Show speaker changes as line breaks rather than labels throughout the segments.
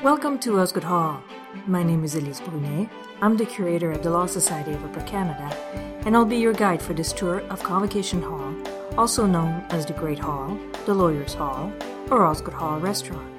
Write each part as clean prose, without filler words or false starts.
Welcome to Osgoode Hall. My name is Elise Brunet. I'm the curator at the Law Society of Upper Canada, and I'll be your guide for this tour of Convocation Hall, also known as the Great Hall, the Lawyers' Hall, or Osgoode Hall Restaurant.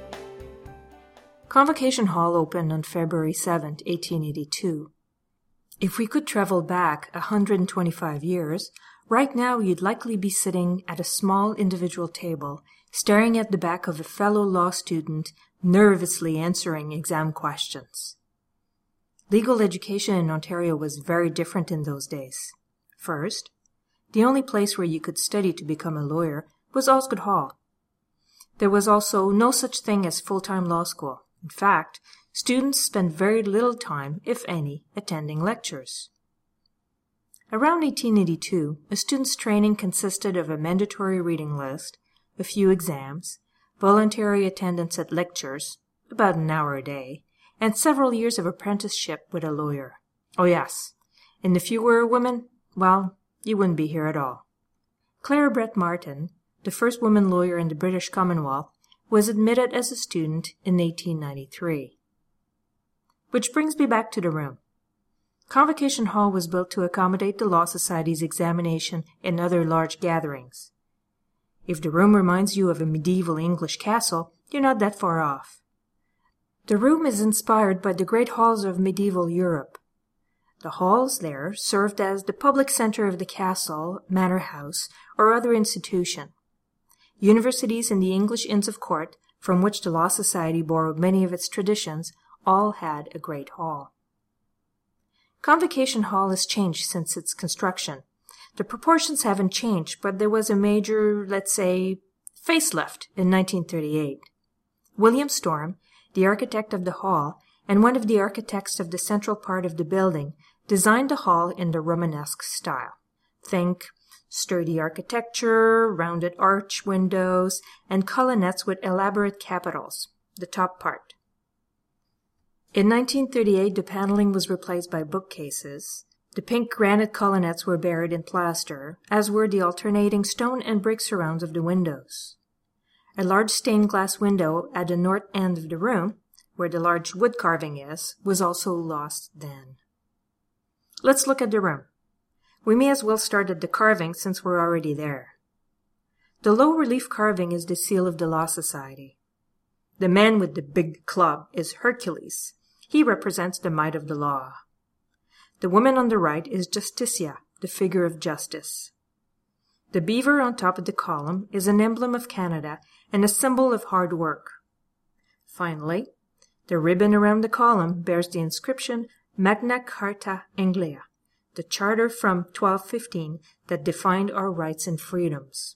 Convocation Hall opened on February 7, 1882. If we could travel back 125 years, right now you'd likely be sitting at a small individual table, staring at the back of a fellow law student, nervously answering exam questions. Legal education in Ontario was very different in those days. First, the only place where you could study to become a lawyer was Osgoode Hall. There was also no such thing as full-time law school. In fact, students spent very little time, if any, attending lectures. Around 1882, a student's training consisted of a mandatory reading list, a few exams, voluntary attendance at lectures, about an hour a day, and several years of apprenticeship with a lawyer. Oh yes, and if you were a woman, well, you wouldn't be here at all. Clara Brett Martin, the first woman lawyer in the British Commonwealth, was admitted as a student in 1893. Which brings me back to the room. Convocation Hall was built to accommodate the Law Society's examination and other large gatherings. If the room reminds you of a medieval English castle, you're not that far off. The room is inspired by the great halls of medieval Europe. The halls there served as the public center of the castle, manor house, or other institution. Universities and the English Inns of Court, from which the Law Society borrowed many of its traditions, all had a great hall. Convocation Hall has changed since its construction. The proportions haven't changed, but there was a major, let's say, facelift in 1938. William Storm, the architect of the hall, and one of the architects of the central part of the building, designed the hall in the Romanesque style. Think sturdy architecture, rounded arch windows, and colonnettes with elaborate capitals, the top part. In 1938, the paneling was replaced by bookcases. The pink granite colonnettes were buried in plaster, as were the alternating stone and brick surrounds of the windows. A large stained glass window at the north end of the room, where the large wood carving is, was also lost then. Let's look at the room. We may as well start at the carving since we're already there. The low relief carving is the seal of the Law Society. The man with the big club is Hercules. He represents the might of the law. The woman on the right is Justitia, the figure of justice. The beaver on top of the column is an emblem of Canada and a symbol of hard work. Finally, the ribbon around the column bears the inscription Magna Carta Anglia, the charter from 1215 that defined our rights and freedoms.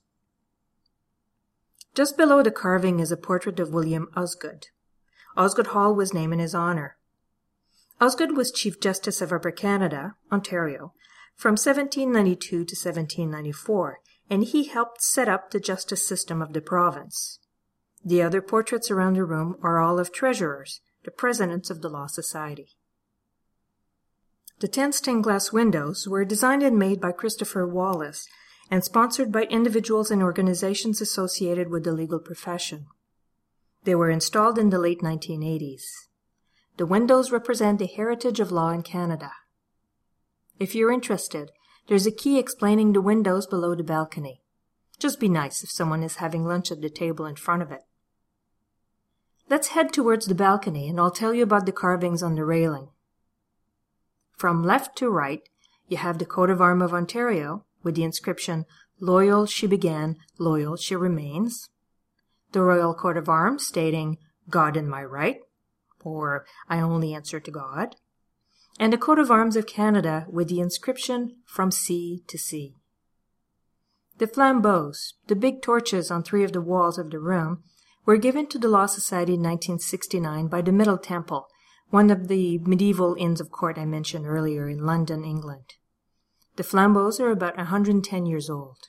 Just below the carving is a portrait of William Osgoode. Osgoode Hall was named in his honor. Osgoode was Chief Justice of Upper Canada, Ontario, from 1792 to 1794, and he helped set up the justice system of the province. The other portraits around the room are all of treasurers, the presidents of the Law Society. The 10 stained glass windows were designed and made by Christopher Wallace and sponsored by individuals and organizations associated with the legal profession. They were installed in the late 1980s. The windows represent the heritage of law in Canada. If you're interested, there's a key explaining the windows below the balcony. Just be nice if someone is having lunch at the table in front of it. Let's head towards the balcony and I'll tell you about the carvings on the railing. From left to right, you have the coat of arms of Ontario with the inscription, "Loyal she began, loyal she remains." The royal coat of arms stating, "God in my right," or "I only answer to God," and the coat of arms of Canada with the inscription, "From sea to sea." The flambeaux, the big torches on 3 of the walls of the room, were given to the Law Society in 1969 by the Middle Temple, one of the medieval Inns of Court I mentioned earlier in London, England. The flambeaux are about 110 years old.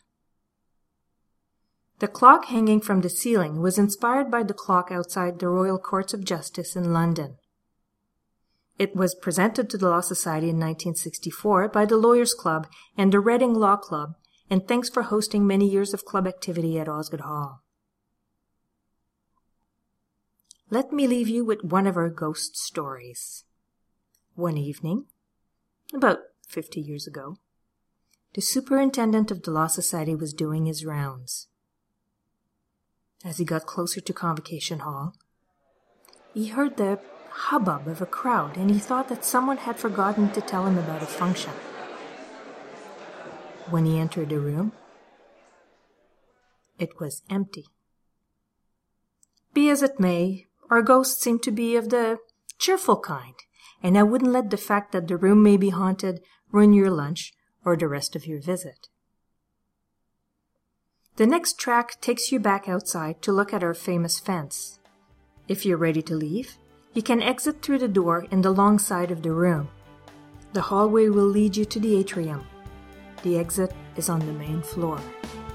The clock hanging from the ceiling was inspired by the clock outside the Royal Courts of Justice in London. It was presented to the Law Society in 1964 by the Lawyers' Club and the Reading Law Club, and thanks for hosting many years of club activity at Osgoode Hall. let me leave you with one of our ghost stories. One evening, about 50 years ago, the superintendent of the Law Society was doing his rounds. As he got closer to Convocation Hall, he heard the hubbub of a crowd, and he thought that someone had forgotten to tell him about a function. When he entered the room, it was empty. Be as it may, our ghosts seem to be of the cheerful kind, and I wouldn't let the fact that the room may be haunted ruin your lunch or the rest of your visit. The next track takes you back outside to look at our famous fence. If you're ready to leave, you can exit through the door in the long side of the room. The hallway will lead you to the atrium. The exit is on the main floor.